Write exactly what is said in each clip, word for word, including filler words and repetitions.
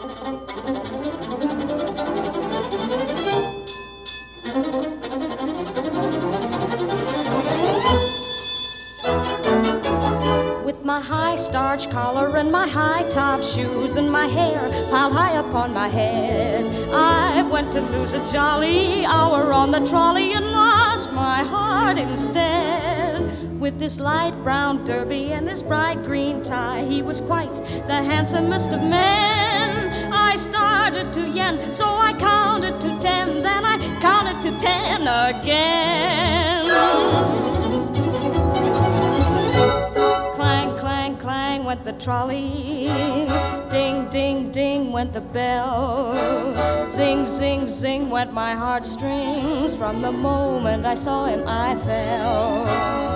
With my high starch collar and my high top shoes and my hair piled high upon my head, I went to lose a jolly hour on the trolley and lost my heart instead. With his light brown derby and his bright green tie, he was quite the handsomest of men. I started to yen, so I counted to ten, then I counted to ten again. Clang, clang, clang went the trolley. Ding, ding, ding went the bell. Zing, zing, zing went my heartstrings. From the moment I saw him, I fell.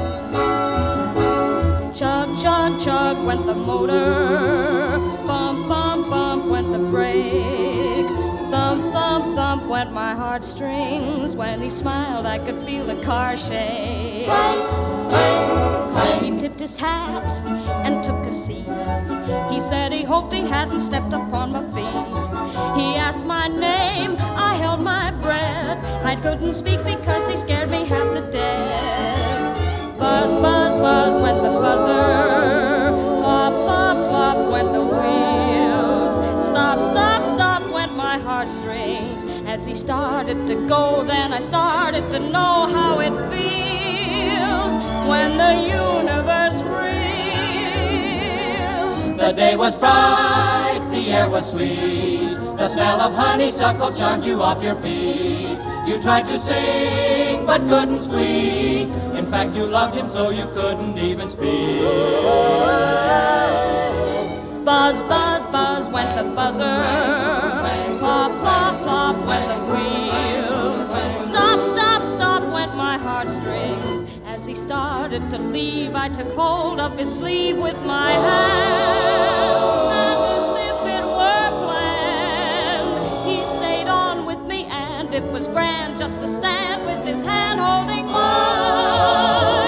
Chug, chug, chug went the motor. Bump, bump, bump went the brake. Thump, thump, thump went my heartstrings. When he smiled, I could feel the car shake. Clang, clang, clang. He tipped his hat and took a seat. He said he hoped he hadn't stepped upon my feet. He asked my name, I held my breath. I couldn't speak because he scared me half to death. Buzz, buzz, buzz went the buzzer. Plop, plop, plop went the wheels. Stop, stop, stop went my heartstrings. As he started to go, then I started to know how it feels when the universe reels. The day was bright, the air was sweet. The smell of honeysuckle charmed you off your feet. You tried to sing, but couldn't squeak. In fact, you loved him so you couldn't even speak. Buzz, buzz, buzz went the buzzer. Plop, plop, plop went the wheels. Stop, stop, stop went my heartstrings. As he started to leave, I took hold of his sleeve with my hand. And as if it were planned, he stayed on with me, and it was grand just to stand with his hand holding mine.